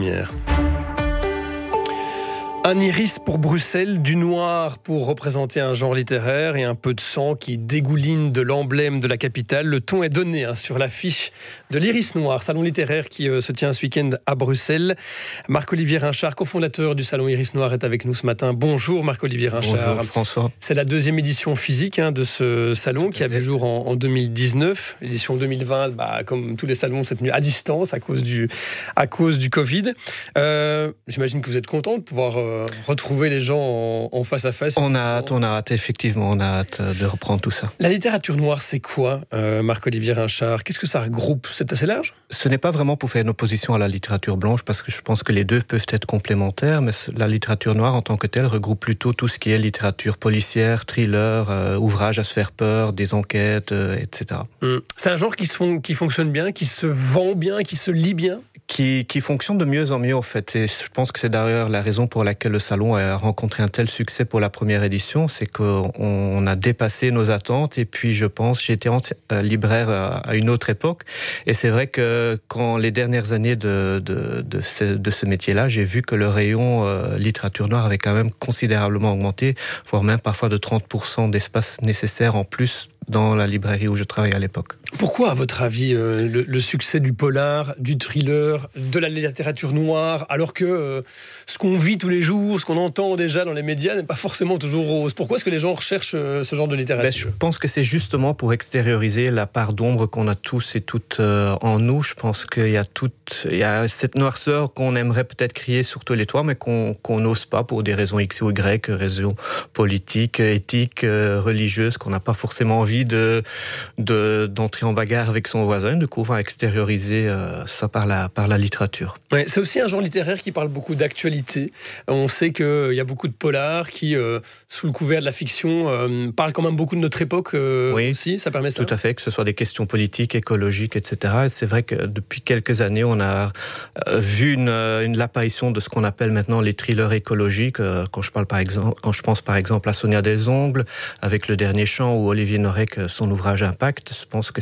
première. Un iris pour Bruxelles, du noir pour représenter un genre littéraire et un peu de sang qui dégouline de l'emblème de la capitale. Le ton est donné sur l'affiche de l'Iris Noir, salon littéraire qui se tient ce week-end à Bruxelles. Marc-Olivier Rinchard, cofondateur du salon Iris Noir, est avec nous ce matin. Bonjour Marc-Olivier Rinchard. Bonjour François. C'est la deuxième édition physique de ce salon qui a vu jour en 2019. L'édition 2020, comme tous les salons, s'est tenue à distance à cause du Covid. J'imagine que vous êtes content de pouvoir retrouver les gens en face à face. On a hâte, effectivement, on a hâte de reprendre tout ça. La littérature noire, c'est quoi, Marc-Olivier Rinchard? Qu'est-ce que ça regroupe? C'est assez large? Ce n'est pas vraiment pour faire une opposition à la littérature blanche, parce que je pense que les deux peuvent être complémentaires, mais la littérature noire en tant que telle regroupe plutôt tout ce qui est littérature policière, thriller, ouvrages à se faire peur, des enquêtes, etc. C'est un genre qui fonctionne bien, qui se vend bien, qui se lit bien? Qui fonctionne de mieux en mieux, en fait. Et je pense que c'est d'ailleurs la raison pour laquelle le salon a rencontré un tel succès pour la première édition, c'est qu'on a dépassé nos attentes. Et puis, je pense, j'ai été libraire à une autre époque. Et c'est vrai que quand les dernières années de ce métier-là, j'ai vu que le rayon littérature noire avait quand même considérablement augmenté, voire même parfois de 30% d'espace nécessaire en plus dans la librairie où je travaillais à l'époque. Pourquoi, à votre avis, le succès du polar, du thriller, de la littérature noire, alors que ce qu'on vit tous les jours, ce qu'on entend déjà dans les médias n'est pas forcément toujours rose? Pourquoi est-ce que les gens recherchent ce genre de littérature? Je pense que c'est justement pour extérioriser la part d'ombre qu'on a tous et toutes en nous. Je pense qu'il y a cette noirceur qu'on aimerait peut-être crier sur tous les toits, mais qu'on n'ose pas pour des raisons X ou Y, raisons politiques, éthiques, religieuses, qu'on n'a pas forcément envie d'entrer en bagarre avec son voisin. Du coup, on va extérioriser ça par la littérature. Ouais, c'est aussi un genre littéraire qui parle beaucoup d'actualité. On sait qu'il y a beaucoup de polars qui, sous le couvert de la fiction, parlent quand même beaucoup de notre époque oui, aussi. Ça permet ça? Tout à fait, que ce soit des questions politiques, écologiques, etc. Et c'est vrai que depuis quelques années, on a vu l'apparition de ce qu'on appelle maintenant les thrillers écologiques. Quand je pense par exemple à Sonia Desongles, avec Le Dernier Chant, ou Olivier Norek, son ouvrage Impact.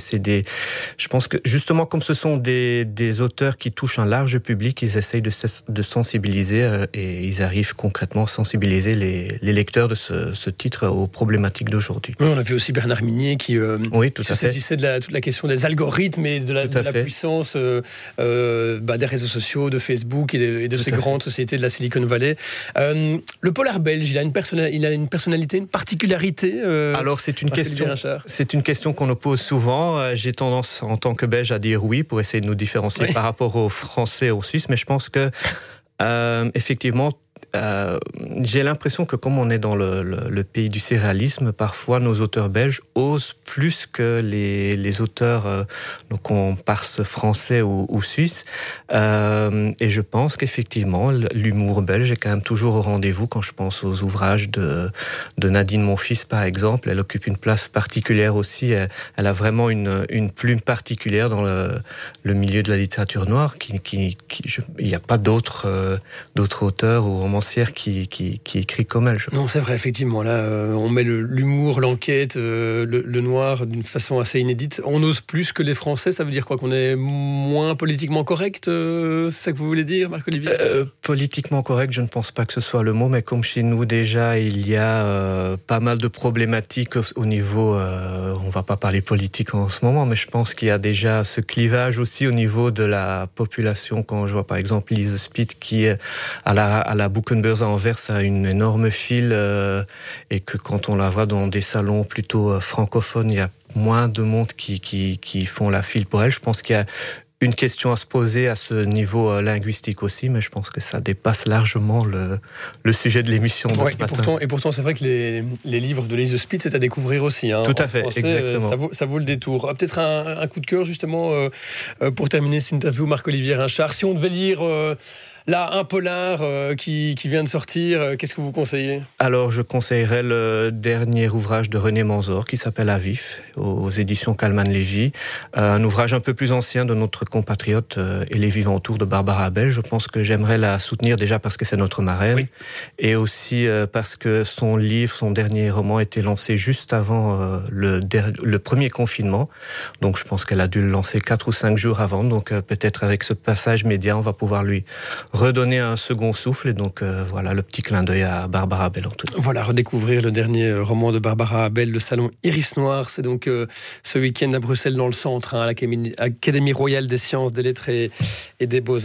Je pense que justement, comme ce sont des auteurs qui touchent un large public, ils essayent de sensibiliser et ils arrivent concrètement à sensibiliser les lecteurs de ce titre aux problématiques d'aujourd'hui. Oui, on a vu aussi Bernard Minier qui se saisissait de toute la question des algorithmes et de la puissance des réseaux sociaux, de Facebook et de ces grandes sociétés de la Silicon Valley. Le polar belge, il a une personnalité, une particularité. Alors c'est une question qu'on nous pose souvent. J'ai tendance en tant que Belge à dire oui pour essayer de nous différencier par rapport aux Français et aux Suisses, mais je pense que effectivement j'ai l'impression que comme on est dans le pays du surréalisme, parfois nos auteurs belges osent plus que les auteurs donc on parse français ou suisse, et je pense qu'effectivement l'humour belge est quand même toujours au rendez-vous. Quand je pense aux ouvrages de Nadine Monfils par exemple, elle occupe une place particulière aussi. Elle a vraiment une plume particulière dans le milieu de la littérature noire. Il n'y a pas d'autres auteurs ou romancières qui écrit comme elle. Non, c'est vrai, effectivement. Là, on met l'humour, l'enquête, le noir d'une façon assez inédite. On ose plus que les Français. Ça veut dire quoi? Qu'on est moins politiquement correct? C'est ça que vous voulez dire, Marc-Olivier? Politiquement correct, je ne pense pas que ce soit le mot, mais comme chez nous déjà, il y a pas mal de problématiques au niveau... on va pas parler politique en ce moment, mais je pense qu'il y a déjà ce clivage aussi au niveau de la population. Quand je vois par exemple Lise Spitt qui, à la Boekenbeurs à Anvers, a une énorme file et que quand on la voit dans des salons plutôt francophones, il y a moins de monde qui font la file pour elle. Je pense qu'il y a une question à se poser à ce niveau linguistique aussi, mais je pense que ça dépasse largement le sujet de l'émission de ce matin. Et pourtant, c'est vrai que les livres de Lise Spitt, c'est à découvrir aussi. Tout à fait, français, exactement. Ça vaut le détour. Peut-être un coup de cœur, justement, pour terminer cette interview, Marc-Olivier Rinchard. Si on devait lire... Là, un polar qui vient de sortir, qu'est-ce que vous conseillez? Alors, je conseillerais le dernier ouvrage de René Manzor qui s'appelle À Vif, aux éditions Calman-Lévy. Un ouvrage un peu plus ancien de notre compatriote Et les vivants autour de Barbara Abel. Je pense que j'aimerais la soutenir déjà parce que c'est notre marraine, et aussi parce que son dernier roman a été lancé juste avant le premier confinement. Donc, je pense qu'elle a dû le lancer 4 ou 5 jours avant. Donc, peut-être avec ce passage média, on va pouvoir lui redonner un second souffle. Et donc voilà le petit clin d'œil à Barbara Abel en tout cas. Voilà, redécouvrir le dernier roman de Barbara Abel, le salon Iris Noir. C'est donc ce week-end à Bruxelles dans le centre, à l'Académie royale des sciences, des lettres et des beaux-arts.